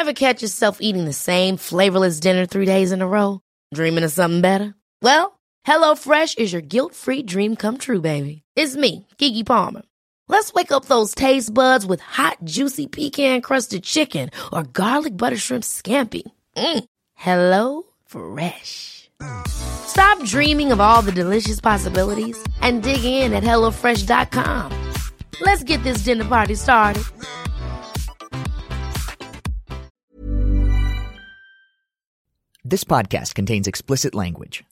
Ever catch yourself eating the same flavorless dinner 3 days in a row? Dreaming of something better? Well, HelloFresh is your guilt-free dream come true, baby. It's me, Keke Palmer. Let's wake up those taste buds with hot, juicy pecan-crusted chicken or garlic butter shrimp scampi. Hello Fresh. Stop dreaming of all the delicious possibilities and dig in at HelloFresh.com. Let's get this dinner party started. This podcast contains explicit language.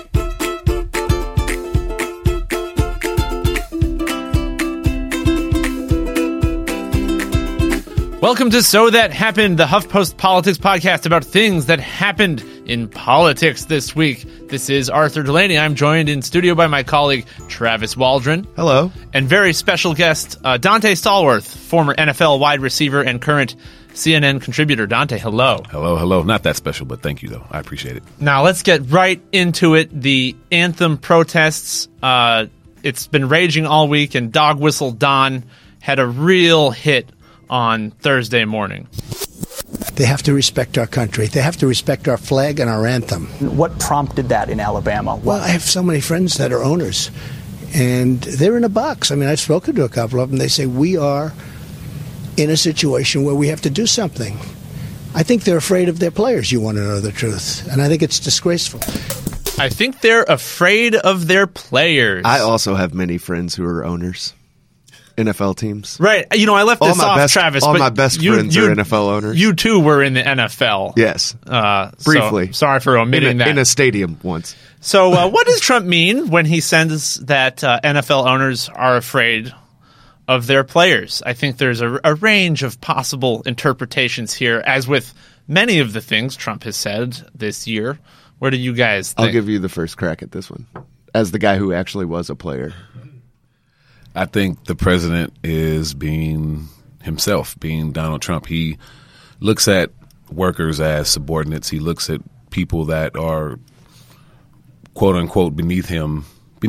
Welcome to So That Happened, the HuffPost Politics podcast about things that happened in politics this week. This is Arthur Delaney. I'm joined in studio by my colleague Travis Waldron. Hello. And very special guest, Dante Stallworth, former NFL wide receiver and current CNN contributor. Dante, hello. Hello. Not that special, but thank you, though. I appreciate it. Now, let's get right into it. The anthem protests, it's been raging all week, and Dog Whistle Don had a real hit on Thursday morning. They have to respect our country. They have to respect our flag and our anthem. What prompted that in Alabama? Well, I have so many friends that are owners, and they're in a box. I mean, I've spoken to a couple of them. They say, we are in a situation where we have to do something. I think they're afraid of their players, you want to know the truth. And I think it's disgraceful. I think they're afraid of their players. I also have many friends who are owners. NFL teams. Right. You know, I left this off, Travis. All but my best friends are NFL owners. You, too, were in the NFL. Yes. Briefly. So, sorry for omitting that. In a stadium once. So what does Trump mean when he says that NFL owners are afraid of their players? I think there's a range of possible interpretations here, as with many of the things Trump has said this year. What do you guys think? I'll give you the first crack at this one, as the guy who actually was a player. I think the president is being himself, being Donald Trump. He looks at workers as subordinates. He looks at people that are, quote unquote, beneath him.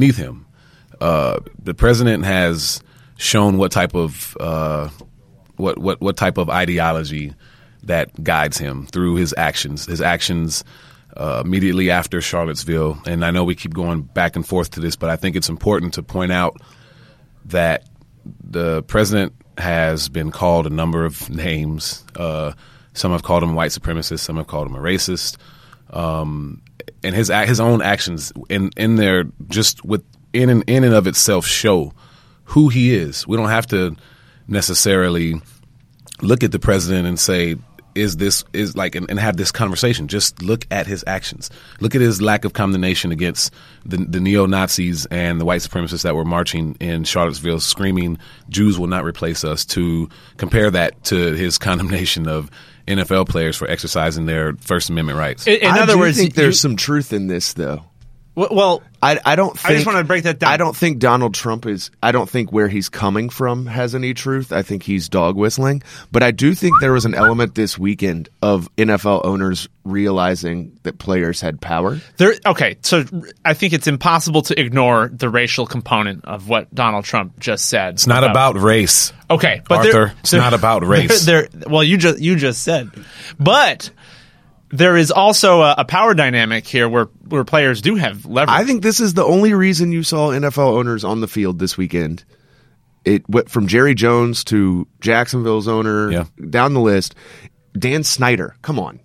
The president has shown what type of what type of ideology that guides him through his actions. His actions immediately after Charlottesville, and I know we keep going back and forth to this, but I think it's important to point out that the president has been called a number of names. Some have called him a white supremacist. Some have called him a racist. And his own actions in there just in and of itself show who he is. We don't have to necessarily look at the president and say, and have this conversation. Just look at his actions. Look at his lack of condemnation against the neo-Nazis and the white supremacists that were marching in Charlottesville screaming, "Jews will not replace us," to compare that to his condemnation of NFL players for exercising their First Amendment rights. In other words, I think there's some truth in this, though. Well, I don't think, I just want to break that down. I don't think Donald Trump I don't think where he's coming from has any truth. I think he's dog whistling. But I do think there was an element this weekend of NFL owners realizing that players had power. Okay, so I think it's impossible to ignore the racial component of what Donald Trump just said. It's not about race. Okay, but Arthur, it's not about race. Well, you just said. But there is also a power dynamic here where players do have leverage. I think this is the only reason you saw NFL owners on the field this weekend. It went from Jerry Jones to Jacksonville's owner, down the list. Dan Snyder, come on.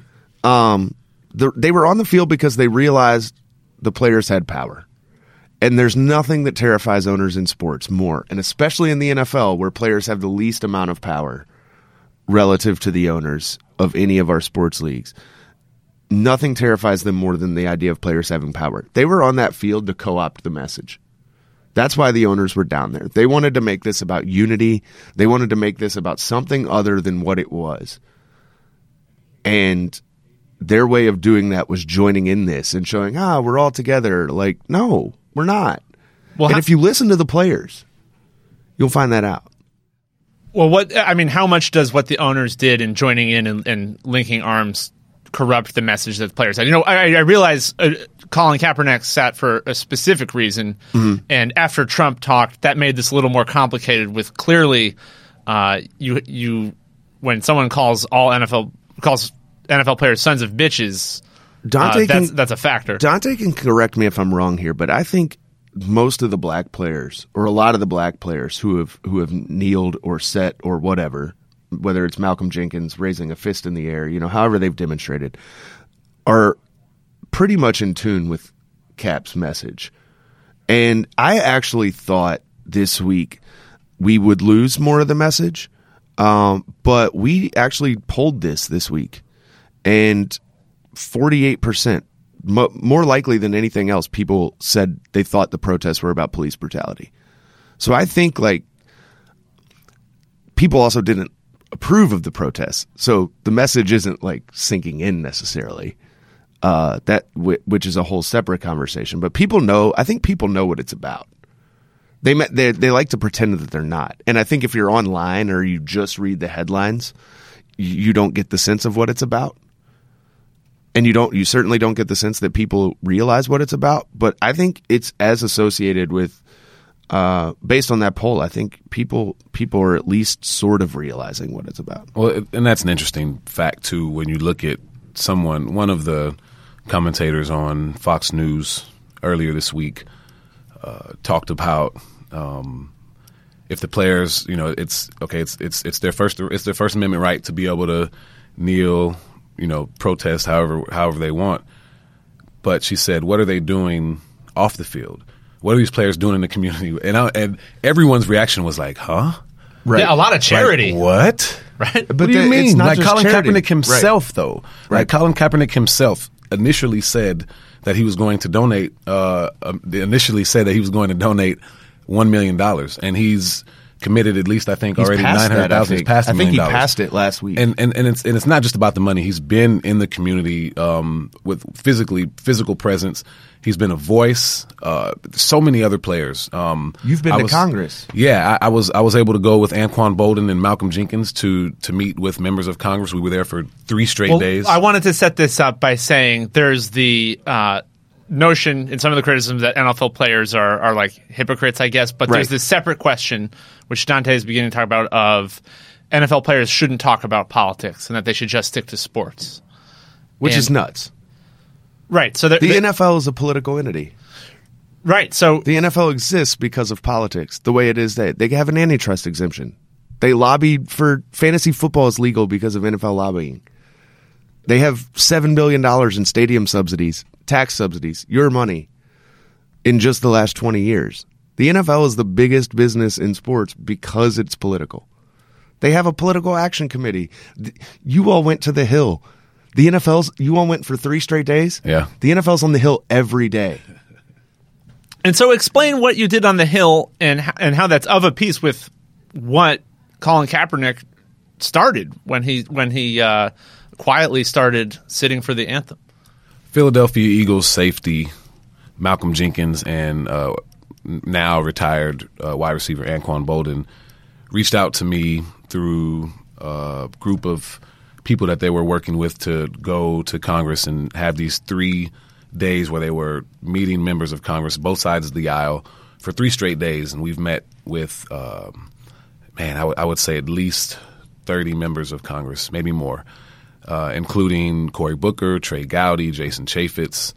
They were on the field because they realized the players had power. And there's nothing that terrifies owners in sports more, and especially in the NFL where players have the least amount of power relative to the owners of any of our sports leagues. Nothing terrifies them more than the idea of players having power. They were on that field to co-opt the message. That's why the owners were down there. They wanted to make this about unity. They wanted to make this about something other than what it was. And their way of doing that was joining in this and showing, we're all together. Like, no, we're not. Well, and if you listen to the players, you'll find that out. Well, how much does what the owners did in joining in and linking arms corrupt the message that the players had? You know, I realize Colin Kaepernick sat for a specific reason, and after Trump talked, that made this a little more complicated with clearly you when someone calls NFL players sons of bitches, Dante that's a factor. Dante can correct me if I'm wrong here, but I think most of the black players, or a lot of the black players who have kneeled or sat or whatever, whether it's Malcolm Jenkins raising a fist in the air, however they've demonstrated, are pretty much in tune with Cap's message. And I actually thought this week we would lose more of the message, but we actually polled this week, and 48%, more likely than anything else, people said they thought the protests were about police brutality. So I think people also didn't approve of the protests. So the message isn't sinking in necessarily. Which is a whole separate conversation. But people know. I think people know what it's about. They like to pretend that they're not. And I think if you're online or you just read the headlines, you don't get the sense of what it's about. And you certainly don't get the sense that people realize what it's about. But I think it's as associated with, based on that poll, I think people are at least sort of realizing what it's about. Well, and that's an interesting fact too. When you look at one of the commentators on Fox News earlier this week talked about if the players, it's their First Amendment right to be able to kneel, protest however they want. But she said, what are they doing off the field? What are these players doing in the community? And everyone's reaction was like, huh? Right. Yeah, a lot of charity. What? Right. But what do you mean? It's not just Colin charity. Kaepernick himself, right. though. Right. Colin Kaepernick himself initially said that he was going to donate. $1 million, and he's committed at least, I think, already $900,000. He's passed $1 million. I think he passed it last week. And it's not just about the money. He's been in the community with physical presence. He's been a voice. So many other players. You've been to Congress. Yeah, I was able to go with Anquan Boldin and Malcolm Jenkins to meet with members of Congress. We were there for 3 straight days. I wanted to set this up by saying there's the notion in some of the criticisms that NFL players are like hypocrites, I guess, but there's this separate question, which Dante is beginning to talk about, of NFL players shouldn't talk about politics and that they should just stick to sports. Which is nuts. Right. So the NFL is a political entity. Right. So the NFL exists because of politics. The way it is, they have an antitrust exemption. They lobbied for fantasy football is legal because of NFL lobbying. They have $7 billion in stadium subsidies, tax subsidies, your money, in just the last 20 years. The NFL is the biggest business in sports because it's political. They have a political action committee. You all went to the Hill. You all went for 3 straight days? Yeah. The NFL's on the Hill every day. And so explain what you did on the Hill and how that's of a piece with what Colin Kaepernick started when he quietly started sitting for the anthem. Philadelphia Eagles safety Malcolm Jenkins and now retired wide receiver Anquan Boldin reached out to me through a group of people that they were working with to go to Congress and have these 3 days where they were meeting members of Congress, both sides of the aisle, for 3 straight days. And we've met with, I would say at least 30 members of Congress, maybe more. Including Cory Booker, Trey Gowdy, Jason Chaffetz.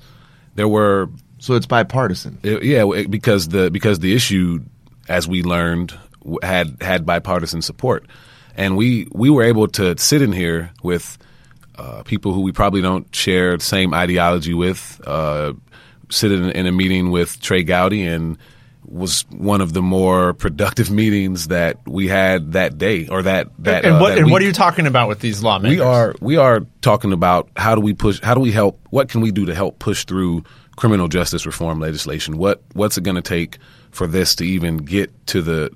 So it's bipartisan. Because the issue, as we learned, had bipartisan support, and we were able to sit in here with people who we probably don't share the same ideology with. Sit in a meeting with Trey Gowdy, and was one of the more productive meetings that we had that day or that what are you talking about with these lawmakers? We are talking about how do we help, what can we do to help push through criminal justice reform legislation? What's it going to take for this to even get to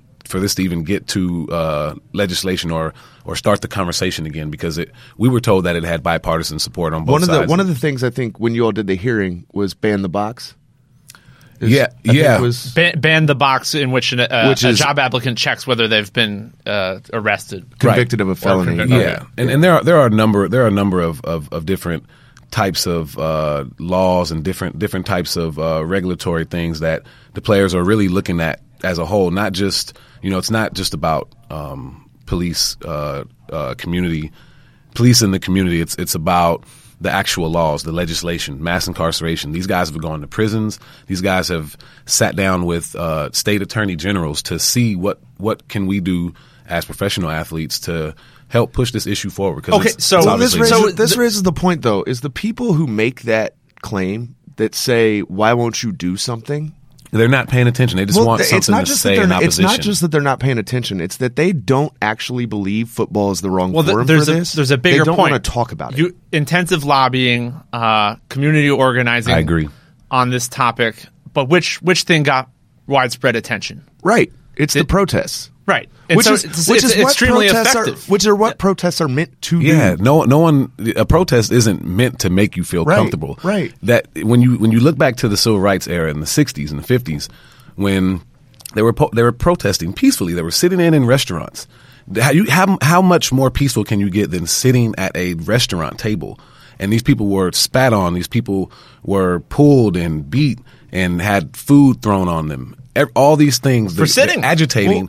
legislation or start the conversation again? Because we were told that it had bipartisan support on both sides. One of the things I think when you all did the hearing was ban the box. Ban the box in which a job applicant checks whether they've been arrested, convicted of a felony. And there are a number of different types of laws and different types of regulatory things that the players are really looking at as a whole. Not just it's not just about police community, police in the community. It's about the actual laws, the legislation, mass incarceration. These guys have gone to prisons. These guys have sat down with state attorney generals to see what can we do as professional athletes to help push this issue forward. Okay, This raises the point, though, is the people who make that claim that say, why won't you do something? They're not paying attention. They just want something to say in opposition. It's not just that they're not paying attention. It's that they don't actually believe football is the wrong forum for this. There's a bigger point. They don't want to talk about it. Intensive lobbying, community organizing. I agree. On this topic. But which thing got widespread attention? Right. It's the protests. Right. And Which is extremely effective. Which are what protests are meant to do. Yeah, no one. A protest isn't meant to make you feel comfortable. Right. That when you look back to the civil rights era in the '60s and the '50s, when they were protesting peacefully, they were sitting in restaurants. How much more peaceful can you get than sitting at a restaurant table? And these people were spat on. These people were pulled and beat and had food thrown on them. All these things for sitting, agitating.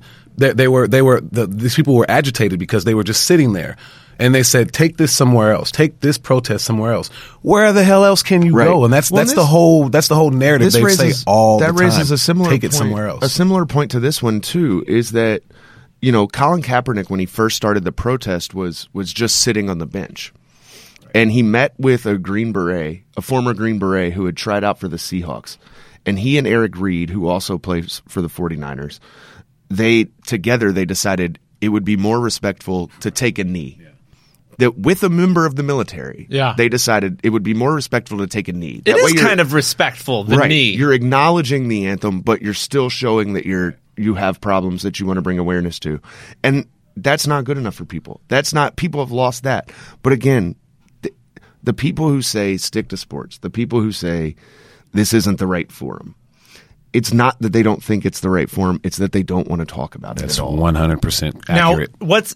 These people were agitated because they were just sitting there, and they said, "Take this somewhere else. Take this protest somewhere else. Where the hell else can you go?" And that's the whole narrative they say all the time. That raises a similar take point, it somewhere else. A similar point to this one too is that Colin Kaepernick, when he first started the protest, was just sitting on the bench, and he met with a Green Beret, a former Green Beret who had tried out for the Seahawks, and he and Eric Reed, who also plays for the 49ers. They decided it would be more respectful to take a knee. Yeah. That with a member of the military, they decided it would be more respectful to take a knee. It is kind of respectful, the knee. You're acknowledging the anthem, but you're still showing that you have problems that you want to bring awareness to. And that's not good enough for people. People have lost that. But again, the people who say stick to sports, the people who say this isn't the right forum, it's not that they don't think it's the right forum. It's that they don't want to talk about it at all. 100% accurate. Now, what's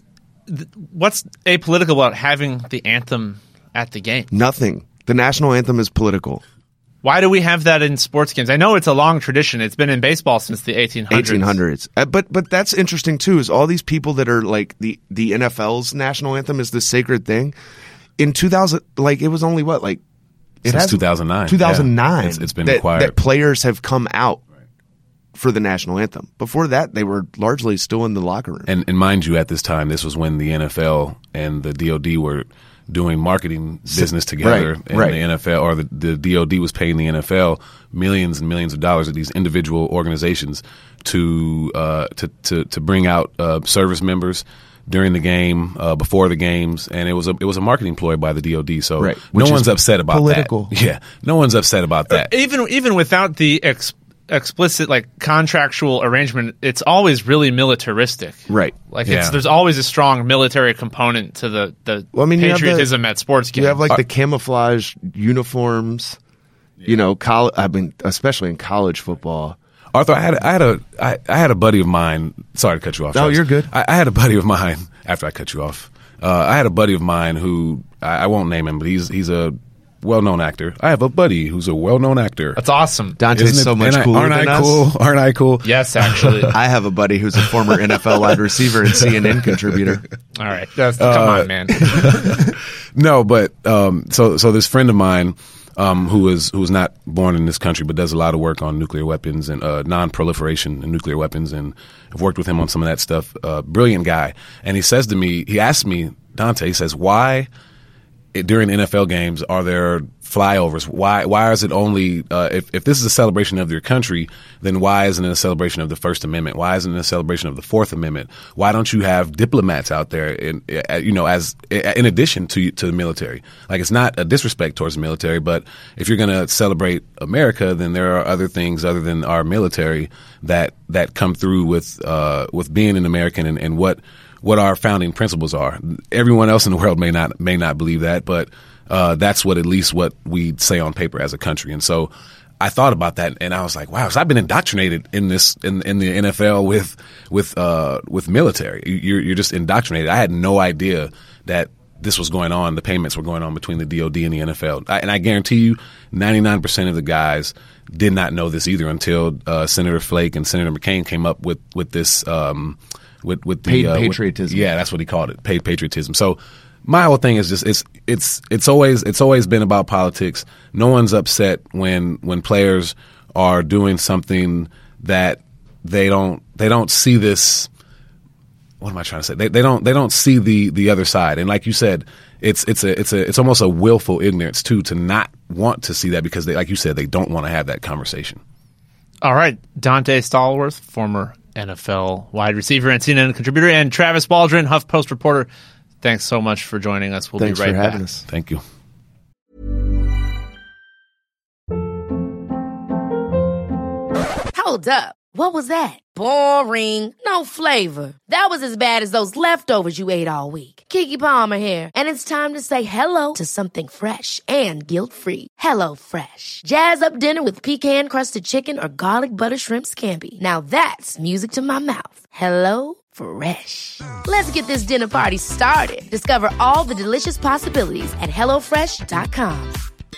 apolitical about having the anthem at the game? Nothing. The national anthem is political. Why do we have that in sports games? I know it's a long tradition. It's been in baseball since the 1800s. But that's interesting, too, is all these people that are like the NFL's national anthem is this sacred thing. In 2000, it was only since 2009. 2009. Yeah, it's been required. That players have come out for the national anthem. Before that, they were largely still in the locker room. And mind you, at this time, this was when the NFL and the DOD were doing marketing business together. The NFL or the DOD was paying the NFL millions and millions of dollars at these individual organizations to bring out service members during the game, before the games, and it was a marketing ploy by the DOD. So no one's upset about political. that. Yeah, no one's upset about that. Even without the explicit contractual arrangement, it's always really militaristic. Right. There's always a strong military component to the patriotism at sports games. You have the camouflage uniforms, especially in college football. Arthur, I had a buddy of mine. Sorry to cut you off. No, you're good. I had a buddy of mine. After I cut you off, I had a buddy of mine who I won't name him, but he's a well-known actor. I have a buddy who's a well-known actor. That's awesome. Dante's so much cooler than us. Aren't I cool? Yes, actually. I have a buddy who's a former NFL wide receiver and CNN contributor. All right, come on, man. No, but so this friend of mine. Who was not born in this country but does a lot of work on nuclear weapons and non-proliferation and nuclear weapons, and I've worked with him on some of that stuff. Brilliant guy. And he asked me, Dante, he says, why during NFL games are there flyovers? Why is it only if this is a celebration of your country, then why isn't it a celebration of the First Amendment? Why isn't it a celebration of the Fourth Amendment? Why don't you have diplomats out there in addition to the military? It's not a disrespect towards the military, but if you're going to celebrate America, then there are other things other than our military that come through with being an American and what our founding principles are. Everyone else in the world may not believe that, but that's at least what we say on paper as a country. And so I thought about that, and I was like, wow, so I've been indoctrinated in the NFL with military. You're just indoctrinated. I had no idea that this was going on. The payments were going on between the DOD and the NFL. And I guarantee you 99% of the guys did not know this either until Senator Flake and Senator McCain came up with this with the Paid patriotism. That's what he called it, paid patriotism. So my whole thing is just it's always been about politics. No one's upset when players are doing something that they don't see this. What am I trying to say? They don't see the other side. And like you said, it's almost a willful ignorance too, to not want to see that, because they, like you said, they don't want to have that conversation. All right, Dante Stallworth, former NFL wide receiver and CNN contributor, and Travis Waldron, HuffPost reporter. Thanks so much for joining us. Thanks be right for back. having us. Thank you. Hold up. What was that? Boring. No flavor. That was as bad as those leftovers you ate all week. Keke Palmer here. And it's time to say hello to something fresh and guilt-free. Hello Fresh. Jazz up dinner with pecan-crusted chicken or garlic butter shrimp scampi. Now that's music to my mouth. Hello Fresh. Let's get this dinner party started. Discover all the delicious possibilities at HelloFresh.com.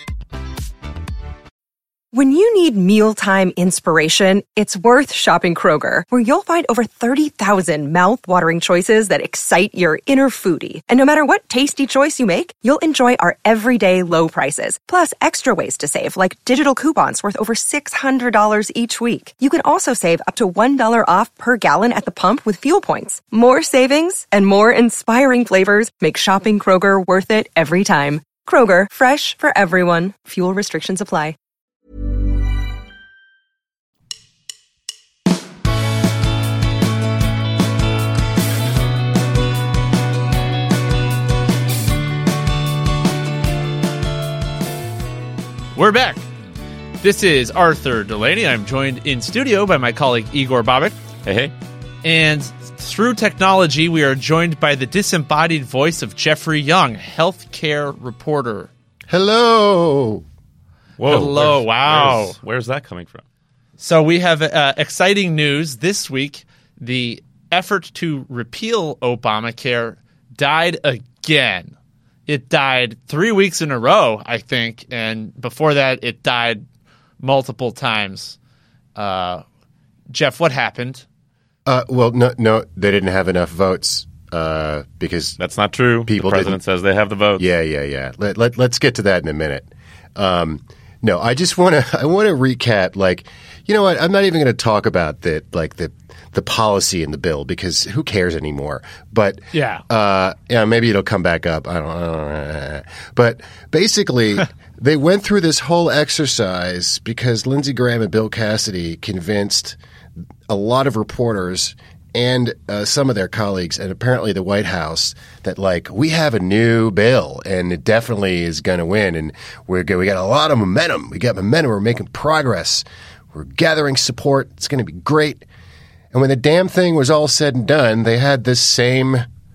When you need mealtime inspiration, it's worth shopping Kroger, where you'll find over 30,000 mouth-watering choices that excite your inner foodie. And no matter what tasty choice you make, you'll enjoy our everyday low prices, plus extra ways to save, like digital coupons worth over $600 each week. You can also save up to $1 off per gallon at the pump with fuel points. More savings and more inspiring flavors make shopping Kroger worth it every time. Kroger, fresh for everyone. Fuel restrictions apply. We're back. This is Arthur Delaney. I'm joined in studio by my colleague Igor Bobek. Hey. And through technology, we are joined by the disembodied voice of Jeffrey Young, healthcare reporter. Hello. Whoa. Hello. Wow. Where's that coming from? So we have exciting news this week. The effort to repeal Obamacare died again. It died 3 weeks in a row, I think, and before that, it died multiple times. Jeff, what happened? Well, no, they didn't have enough votes because That's not true. People the president says they have the votes. Yeah. Let's get to that in a minute. No, I just want to recap. Like, you know what? I'm not even going to talk about the policy in the bill, because who cares anymore? But maybe it'll come back up. I don't know. But basically, they went through this whole exercise because Lindsey Graham and Bill Cassidy convinced a lot of reporters and some of their colleagues, and apparently the White House, that like, we have a new bill and it definitely is going to win, and we got a lot of momentum. We got momentum. We're making progress. We're gathering support. It's going to be great. And when the damn thing was all said and done, they had this same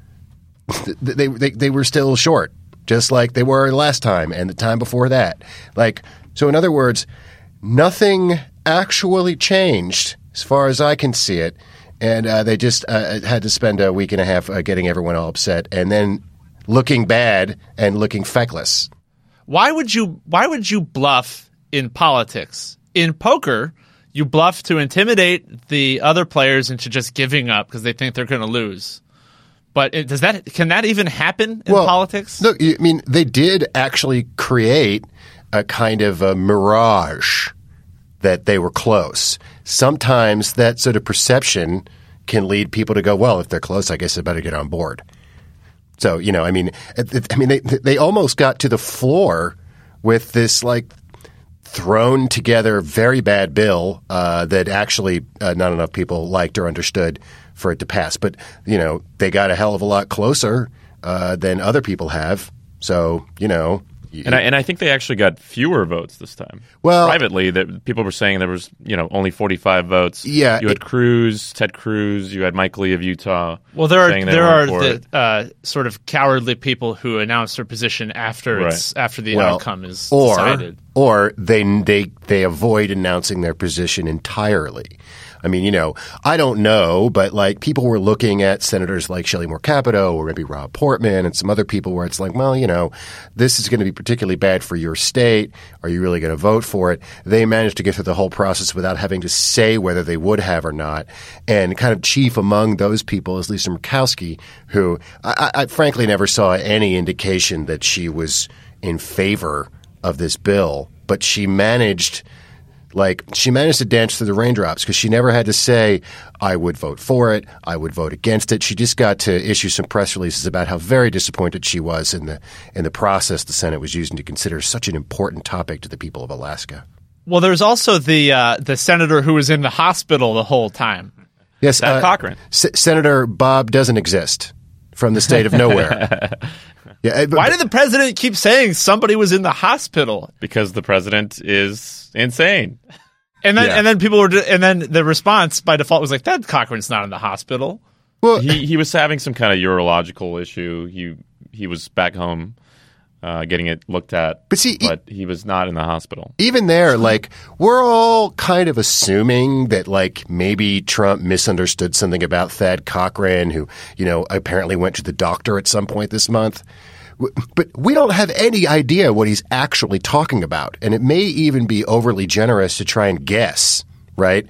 they were still short, just like they were last time and the time before that. Like, so in other words, nothing actually changed as far as I can see it. And they just had to spend a week and a half getting everyone all upset and then looking bad and looking feckless. Why would you bluff in politics? In poker, you bluff to intimidate the other players into just giving up because they think they're going to lose. But can that even happen in politics? Look, I mean, they did actually create a kind of a mirage that they were close. Sometimes that sort of perception can lead people to go, well, if they're close, I guess I better get on board. So, you know, I mean, they almost got to the floor with this like thrown together very bad bill that actually not enough people liked or understood for it to pass. But, you know, they got a hell of a lot closer than other people have. So, you know. And I think they actually got fewer votes this time. Well, privately, that people were saying there was, you know, only 45 votes. Yeah, you had Ted Cruz, you had Mike Lee of Utah. Well, there are the sort of cowardly people who announce their position after the outcome is decided. Or they avoid announcing their position entirely. I mean, I don't know, but like people were looking at senators like Shelley Moore Capito or maybe Rob Portman and some other people where it's like, well, this is going to be particularly bad for your state. Are you really going to vote for it? They managed to get through the whole process without having to say whether they would have or not. And kind of chief among those people is Lisa Murkowski, who I frankly never saw any indication that she was in favor of this bill, but she managed to dance through the raindrops because she never had to say, I would vote for it, I would vote against it. She just got to issue some press releases about how very disappointed she was in the process the Senate was using to consider such an important topic to the people of Alaska. Well, there's also the senator who was in the hospital the whole time. Yes, Cochran. Senator Bob doesn't exist from the state of nowhere. Yeah, why did the president keep saying somebody was in the hospital? Because the president is insane. And then people were, and then the response by default was like, "That Cochran's not in the hospital." Well, he was having some kind of urological issue. He was back home getting it looked at, but he was not in the hospital. Even there, we're all kind of assuming that maybe Trump misunderstood something about Thad Cochran, who apparently went to the doctor at some point this month. But we don't have any idea what he's actually talking about. And it may even be overly generous to try and guess, right?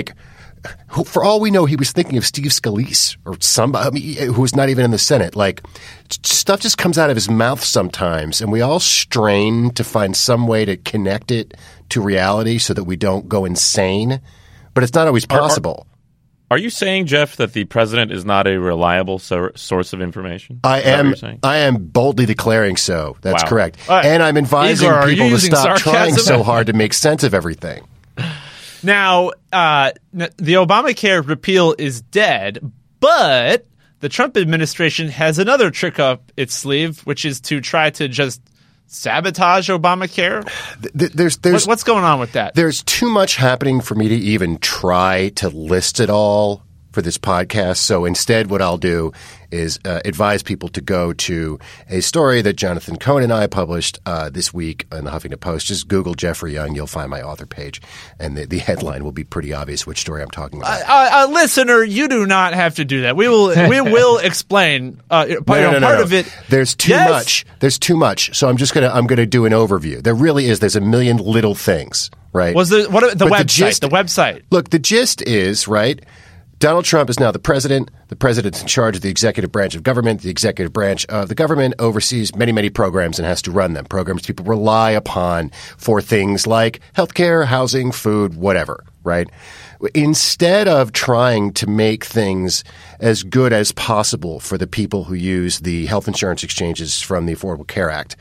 For all we know, he was thinking of Steve Scalise or somebody who was not even in the Senate. Stuff just comes out of his mouth sometimes, and we all strain to find some way to connect it to reality so that we don't go insane. But it's not always possible. Are you saying, Jeff, that the president is not a reliable source of information? I am boldly declaring so. That's correct. And I'm advising Igor, people to stop sarcasm? trying so hard to make sense of everything. Now, the Obamacare repeal is dead, but the Trump administration has another trick up its sleeve, which is to try to just sabotage Obamacare. What's going on with that? There's too much happening for me to even try to list it all for this podcast. So instead, what I'll do is advise people to go to a story that Jonathan Cohen and I published this week in the Huffington Post. Just Google Jeffrey Young. You'll find my author page. And the headline will be pretty obvious which story I'm talking about. Listener, you do not have to do that. We will explain part of it. There's too much. There's too much. So I'm gonna do an overview. There really is. There's a million little things, right? The website. Look, the gist is, right, Donald Trump is now the president. The president's in charge of the executive branch of government. The executive branch of the government oversees many, many programs and has to run them. Programs people rely upon for things like healthcare, housing, food, whatever, right? Instead of trying to make things as good as possible for the people who use the health insurance exchanges from the Affordable Care Act,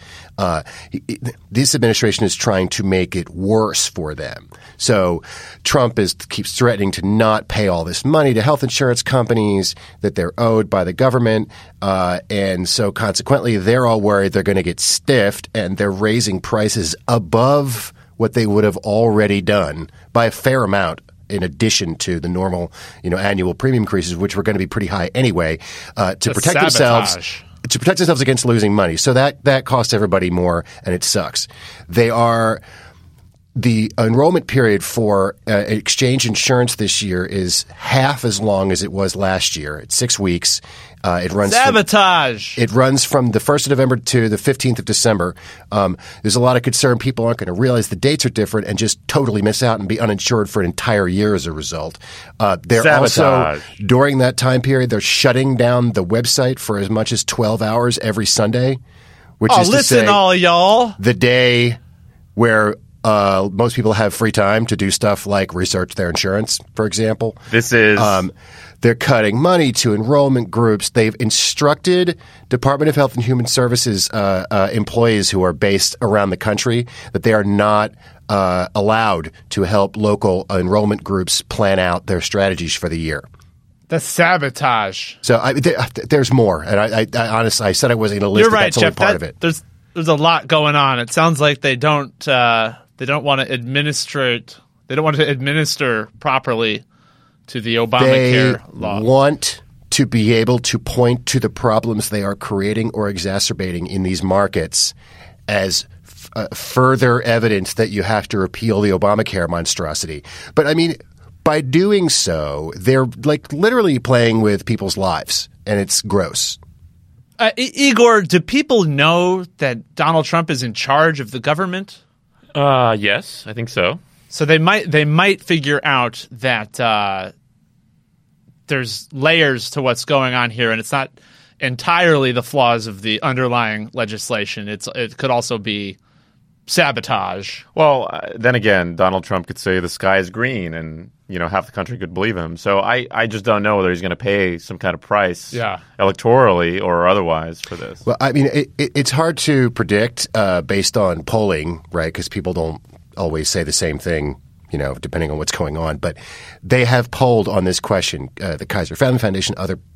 this administration is trying to make it worse for them. So Trump keeps threatening to not pay all this money to health insurance companies that they're owed by the government. And so consequently, they're all worried they're going to get stiffed, and they're raising prices above what they would have already done by a fair amount, in addition to the normal, annual premium increases, which were going to be pretty high anyway, to protect themselves against losing money. So that costs everybody more, and it sucks. The enrollment period for exchange insurance this year is half as long as it was last year. It's 6 weeks. It runs sabotage. It runs from the 1st of November to the 15th of December. There's a lot of concern. People aren't going to realize the dates are different and just totally miss out and be uninsured for an entire year as a result. They're also, during that time period, they're shutting down the website for as much as 12 hours every Sunday, which is to say, all y'all, the day where most people have free time to do stuff like research their insurance, for example. This is they're cutting money to enrollment groups. They've instructed Department of Health and Human Services employees who are based around the country that they are not allowed to help local enrollment groups plan out their strategies for the year. That's sabotage. So there's more. And I honestly, I said I wasn't going to list it. You're right, That's Jeff. only part of it. There's a lot going on. It sounds like they don't want to administrate. They don't want to administer properly to the Obamacare law. They want to be able to point to the problems they are creating or exacerbating in these markets as further evidence that you have to repeal the Obamacare monstrosity. But I mean, by doing so, they're like literally playing with people's lives, and it's gross. Igor, do people know that Donald Trump is in charge of the government? Yes, I think so. So they might figure out that there's layers to what's going on here, and it's not entirely the flaws of the underlying legislation. It could also be sabotage. Well, then again, Donald Trump could say the sky is green, and half the country could believe him. So I just don't know whether he's going to pay some kind of price, electorally or otherwise, for this. Well, I mean, it's hard to predict based on polling, right? Because people don't always say the same thing, depending on what's going on. But they have polled on this question, the Kaiser Family Foundation,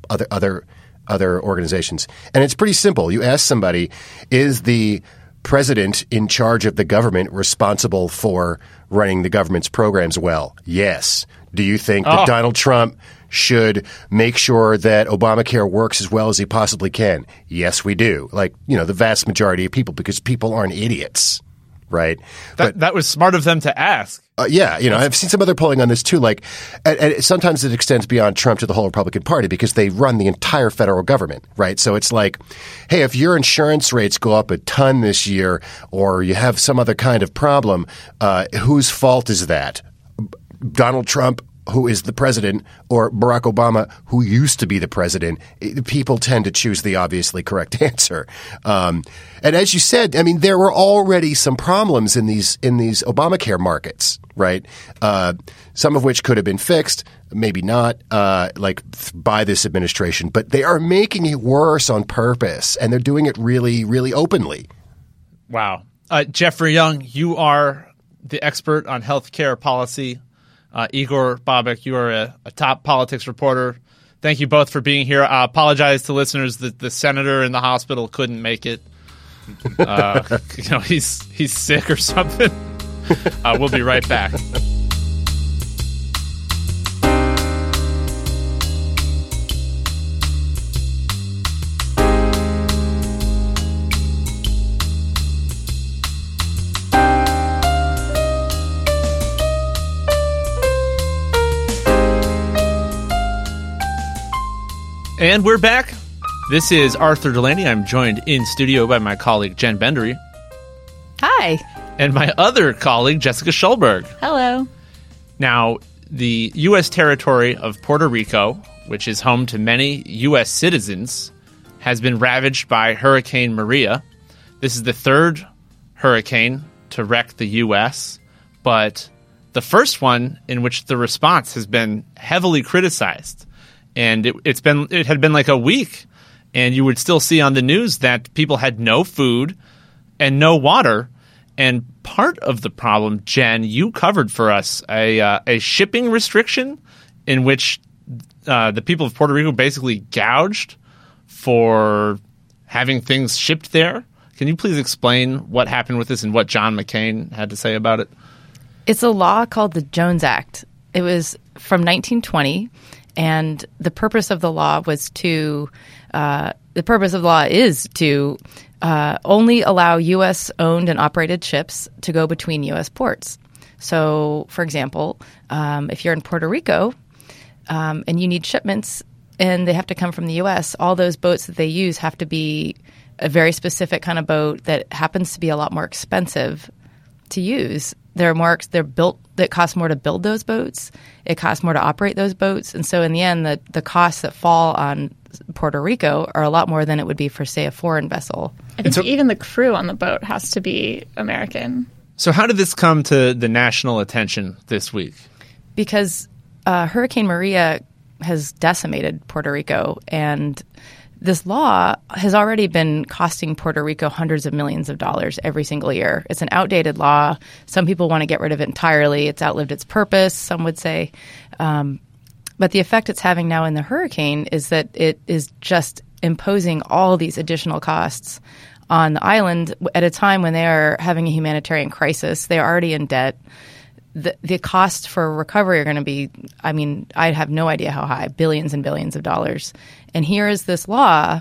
other organizations, and it's pretty simple. You ask somebody, is the president in charge of the government responsible for running the government's programs well? Yes. Do you think that Donald Trump should make sure that Obamacare works as well as he possibly can? Yes, we do. Like, the vast majority of people, because people aren't idiots, right? That was smart of them to ask. Yeah, I've seen some other polling on this too. Like, and sometimes it extends beyond Trump to the whole Republican Party because they run the entire federal government, right? So it's like, hey, if your insurance rates go up a ton this year, or you have some other kind of problem, whose fault is that? Donald Trump, who is the president, or Barack Obama, who used to be the president? People tend to choose the obviously correct answer. And as you said, I mean, there were already some problems in these Obamacare markets, right? Some of which could have been fixed, maybe not, by this administration. But they are making it worse on purpose, and they're doing it really, really openly. Wow. Jeffrey Young, you are the expert on healthcare policy. Igor Bobek, you are a top politics reporter. Thank you both for being here. I apologize to listeners that the senator in the hospital couldn't make it. He's sick or something. We'll be right back. And we're back. This is Arthur Delaney. I'm joined in studio by my colleague, Jen Bendery. Hi. And my other colleague, Jessica Schulberg. Hello. Now, the U.S. territory of Puerto Rico, which is home to many U.S. citizens, has been ravaged by Hurricane Maria. This is the third hurricane to wreck the U.S., but the first one in which the response has been heavily criticized. And it had been like a week, and you would still see on the news that people had no food and no water. And part of the problem, Jen, you covered for us a shipping restriction in which the people of Puerto Rico basically gouged for having things shipped there. Can you please explain what happened with this and what John McCain had to say about it? It's a law called the Jones Act. It was from 1920. And the purpose of the law is to only allow U.S. owned and operated ships to go between U.S. ports. So, for example, if you're in Puerto Rico and you need shipments and they have to come from the U.S., all those boats that they use have to be a very specific kind of boat that happens to be a lot more expensive to use. They're built. It costs more to build those boats. It costs more to operate those boats. And so in the end, the costs that fall on Puerto Rico are a lot more than it would be for, say, a foreign vessel. I think even the crew on the boat has to be American. So how did this come to the national attention this week? Because Hurricane Maria has decimated Puerto Rico, and this law has already been costing Puerto Rico hundreds of millions of dollars every single year. It's an outdated law. Some people want to get rid of it entirely. It's outlived its purpose, some would say. But the effect it's having now in the hurricane is that it is just imposing all these additional costs on the island at a time when they are having a humanitarian crisis. They are already in debt. The costs for recovery are going to be, I have no idea how high, billions and billions of dollars. And here is this law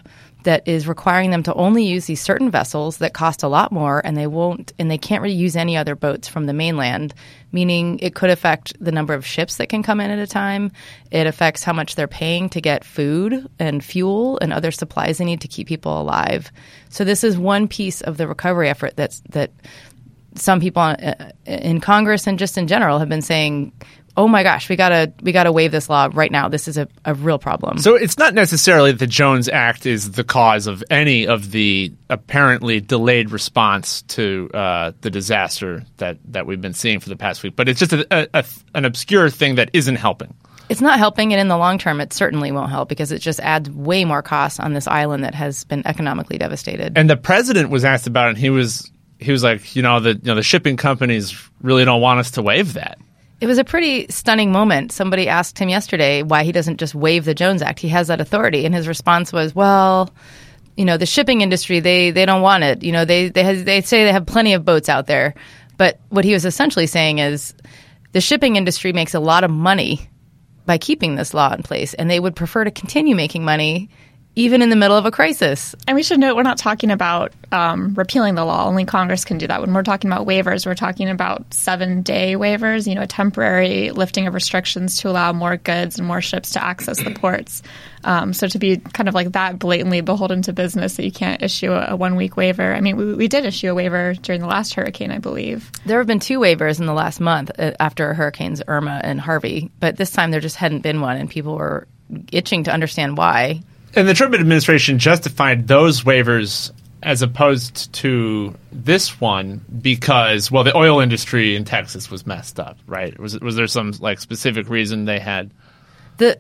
that is requiring them to only use these certain vessels that cost a lot more, and they can't really use any other boats from the mainland, meaning it could affect the number of ships that can come in at a time. It affects how much they're paying to get food and fuel and other supplies they need to keep people alive. So this is one piece of the recovery effort that some people in Congress and just in general have been saying, oh my gosh, we gotta waive this law right now. This is a real problem. So it's not necessarily that the Jones Act is the cause of any of the apparently delayed response to the disaster that we've been seeing for the past week, but it's just an obscure thing that isn't helping. It's not helping, and in the long term, it certainly won't help because it just adds way more costs on this island that has been economically devastated. And the president was asked about it, and he was like, the shipping companies really don't want us to waive that. It was a pretty stunning moment. Somebody asked him yesterday why he doesn't just waive the Jones Act. He has that authority. And his response was, well, the shipping industry, they don't want it. They say they have plenty of boats out there. But what he was essentially saying is the shipping industry makes a lot of money by keeping this law in place, and they would prefer to continue making money even in the middle of a crisis. And we should note we're not talking about repealing the law. Only Congress can do that. When we're talking about waivers, we're talking about 7-day waivers, a temporary lifting of restrictions to allow more goods and more ships to access the ports. So to be kind of like that blatantly beholden to business that you can't issue a 1-week waiver. I mean, we did issue a waiver during the last hurricane, I believe. There have been 2 waivers in the last month after Hurricanes Irma and Harvey. But this time there just hadn't been one, and people were itching to understand why. And the Trump administration justified those waivers as opposed to this one because, well, the oil industry in Texas was messed up, right? Was there some specific reason they had? The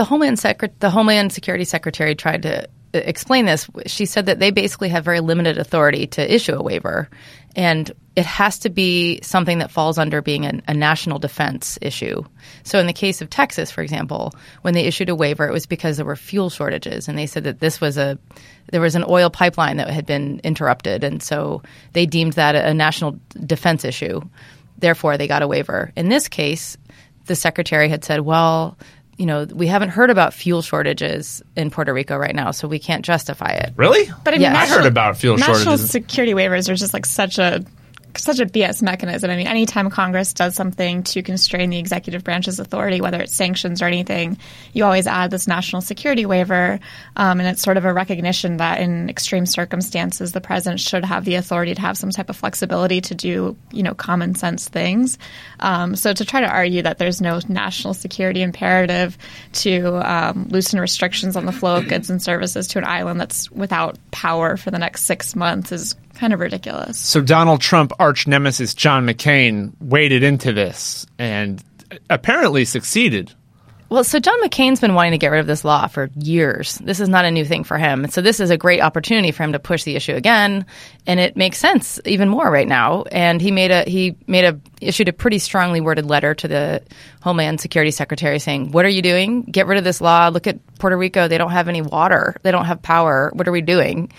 Homeland Security Secretary tried to explain this. She said that they basically have very limited authority to issue a waiver, and it has to be something that falls under being a national defense issue. So in the case of Texas, for example, when they issued a waiver, it was because there were fuel shortages, and they said that there was an oil pipeline that had been interrupted, and so they deemed that a national defense issue. Therefore, they got a waiver. In this case, the secretary had said, well, we haven't heard about fuel shortages in Puerto Rico right now, so we can't justify it. Really? But I mean, I heard about fuel shortages. National security waivers are just such a BS mechanism. I mean, anytime Congress does something to constrain the executive branch's authority, whether it's sanctions or anything, you always add this national security waiver, and it's sort of a recognition that in extreme circumstances, the president should have the authority to have some type of flexibility to do, common sense things. So to try to argue that there's no national security imperative to loosen restrictions on the flow of goods and services to an island that's without power for the next 6 months is kind of ridiculous. So Donald Trump arch nemesis John McCain waded into this and apparently succeeded. Well, so John McCain's been wanting to get rid of this law for years. This is not a new thing for him. So this is a great opportunity for him to push the issue again, and it makes sense even more right now. And he issued a pretty strongly worded letter to the Homeland Security Secretary saying, "What are you doing? Get rid of this law. Look at Puerto Rico. They don't have any water. They don't have power. What are we doing?"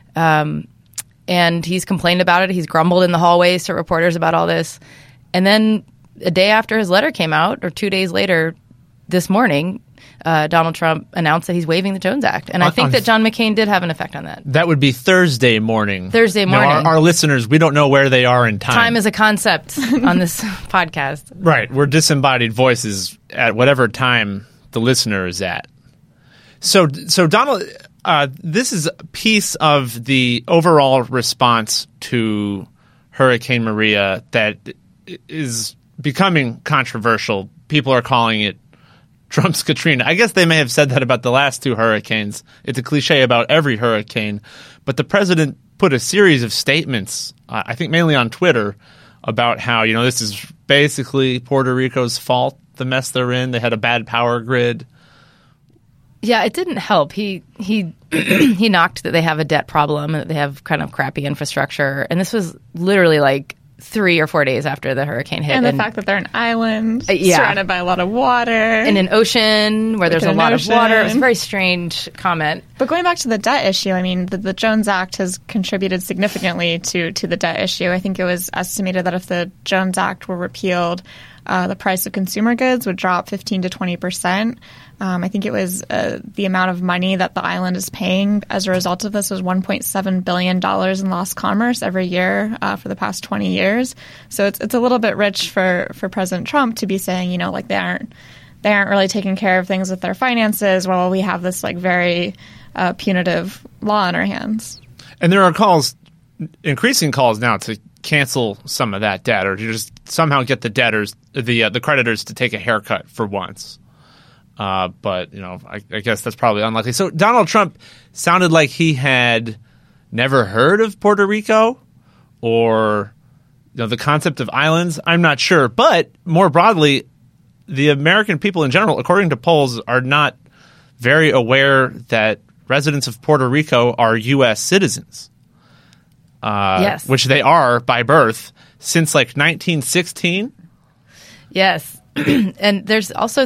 And he's complained about it. He's grumbled in the hallways to reporters about all this. And then a day after his letter came out, or 2 days later, this morning, Donald Trump announced that he's waiving the Jones Act. And I think that John McCain did have an effect on that. That would be Thursday morning. Now, our listeners, we don't know where they are in time. Time is a concept on this podcast. Right. We're disembodied voices at whatever time the listener is at. So Donald... this is a piece of the overall response to Hurricane Maria that is becoming controversial. People are calling it Trump's Katrina. I guess they may have said that about the last 2 hurricanes. It's a cliche about every hurricane. But the president put a series of statements, I think mainly on Twitter, about how, this is basically Puerto Rico's fault, the mess they're in. They had a bad power grid. Yeah, it didn't help. He he knocked that they have a debt problem, that they have kind of crappy infrastructure, and this was literally 3 or 4 days after the hurricane hit. And the fact that they're an island surrounded by a lot of water. In an ocean where there's a lot of water. It was a very strange comment. But going back to the debt issue, I mean, the Jones Act has contributed significantly to the debt issue. I think it was estimated that if the Jones Act were repealed, the price of consumer goods would drop 15 to 20%. I think it was the amount of money that the island is paying as a result of this was $1.7 billion in lost commerce every year for the past 20 years. So it's a little bit rich for President Trump to be saying, like they aren't really taking care of things with their finances while we have this like very punitive law in our hands. And there are increasing calls now to cancel some of that debt or to just somehow get the debtors, the creditors to take a haircut for once. But, I guess that's probably unlikely. So Donald Trump sounded like he had never heard of Puerto Rico or the concept of islands. I'm not sure. But more broadly, the American people in general, according to polls, are not very aware that residents of Puerto Rico are U.S. citizens. Yes. Which they are by birth since like 1916. Yes. And there's also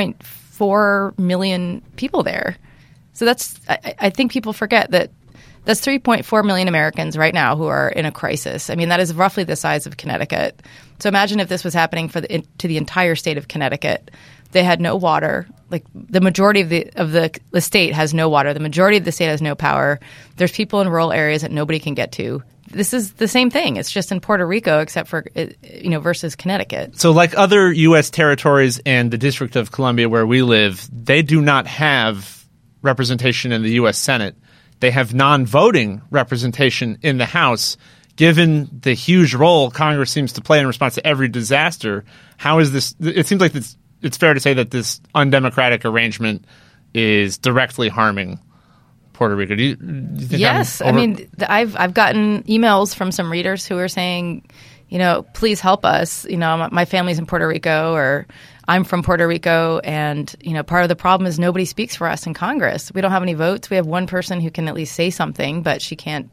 3.4 million people there. So I think people forget that that's 3.4 million Americans right now who are in a crisis. I mean, that is roughly the size of Connecticut. So imagine if this was happening to the entire state of Connecticut. They had no water. Like the majority of the state has no water. The majority of the state has no power. There's people in rural areas that nobody can get to. This is the same thing. It's just in Puerto Rico, except for versus Connecticut. So, like other U.S. territories and the District of Columbia where we live, they do not have representation in the U.S. Senate. They have non-voting representation in the House. Given the huge role Congress seems to play in response to every disaster, how is this? It seems like it's fair to say that this undemocratic arrangement is directly harming Puerto Rico. Do you think? Yes, I mean, I've gotten emails from some readers who are saying, please help us. My family's in Puerto Rico, or I'm from Puerto Rico, and part of the problem is nobody speaks for us in Congress. We don't have any votes. We have one person who can at least say something, but she can't,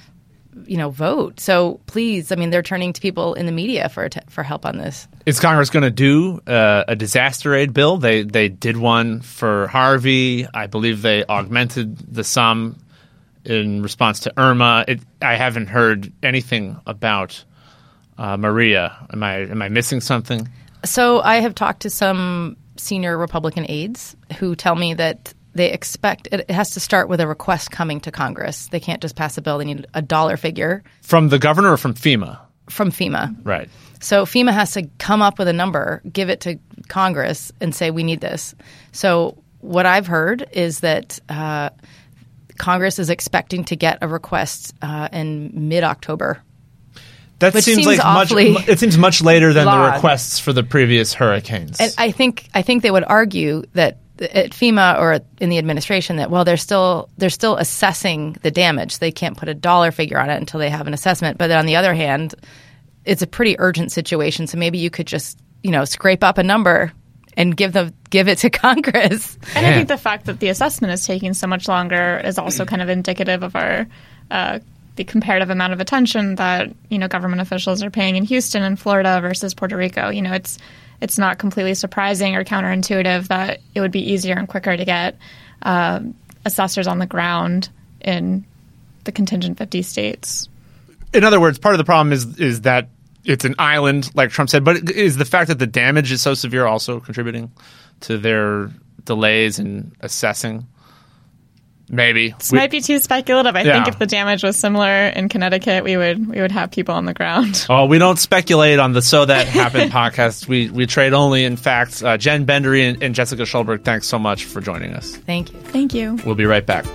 vote. So please, they're turning to people in the media for help on this. Is Congress going to do a disaster aid bill? They did one for Harvey. I believe they augmented the sum in response to Irma. I haven't heard anything about Maria. Am I missing something? So I have talked to some senior Republican aides who tell me that they expect it has to start with a request coming to Congress. They can't just pass a bill. They need a dollar figure. From the governor or from FEMA? From FEMA. Right. So FEMA has to come up with a number, give it to Congress, and say, we need this. So what I've heard is that Congress is expecting to get a request in mid-October. That seems like it seems much later than the requests for the previous hurricanes. And I think they would argue that at FEMA or in the administration that, well, they're still assessing the damage. They can't put a dollar figure on it until they have an assessment. But on the other hand, it's a pretty urgent situation. So maybe you could just, scrape up a number and give it to Congress. And I think the fact that the assessment is taking so much longer is also kind of indicative of our the comparative amount of attention that government officials are paying in Houston and Florida versus Puerto Rico. It's not completely surprising or counterintuitive that it would be easier and quicker to get assessors on the ground in the contingent 50 states. In other words, part of the problem is that it's an island, like Trump said, but is the fact that the damage is so severe also contributing to their delays in assessing? Maybe. This might be too speculative. I think if the damage was similar in Connecticut, we would have people on the ground. Oh, we don't speculate on the So That Happened podcast. We trade only in facts. Jen Bendery and Jessica Schulberg, thanks so much for joining us. Thank you. Thank you. We'll be right back.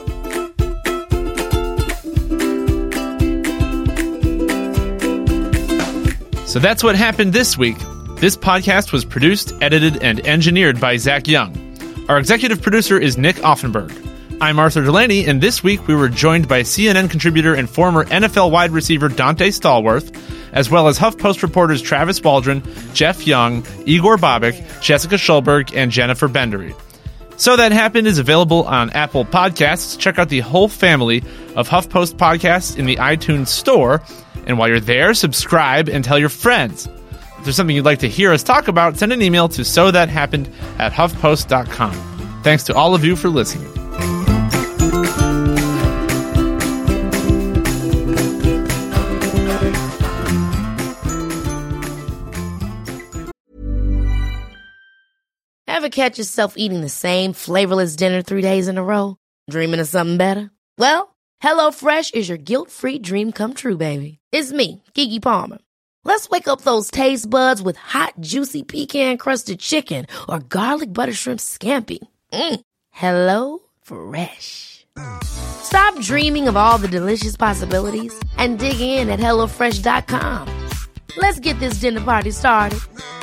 So that's what happened this week. This podcast was produced, edited, and engineered by Zach Young. Our executive producer is Nick Offenberg. I'm Arthur Delaney, and this week we were joined by CNN contributor and former NFL wide receiver Dante Stallworth, as well as HuffPost reporters Travis Waldron, Jeff Young, Igor Bobik, Jessica Schulberg, and Jennifer Bendery. So That Happened is available on Apple Podcasts. Check out the whole family of HuffPost podcasts in the iTunes Store. And while you're there, subscribe and tell your friends. If there's something you'd like to hear us talk about, send an email to sothathappened@huffpost.com. Thanks to all of you for listening. Ever catch yourself eating the same flavorless dinner 3 days in a row? Dreaming of something better? Well, HelloFresh is your guilt-free dream come true, baby. It's me, Keke Palmer. Let's wake up those taste buds with hot, juicy pecan-crusted chicken or garlic butter shrimp scampi. Hello Fresh. Stop dreaming of all the delicious possibilities and dig in at HelloFresh.com. Let's get this dinner party started.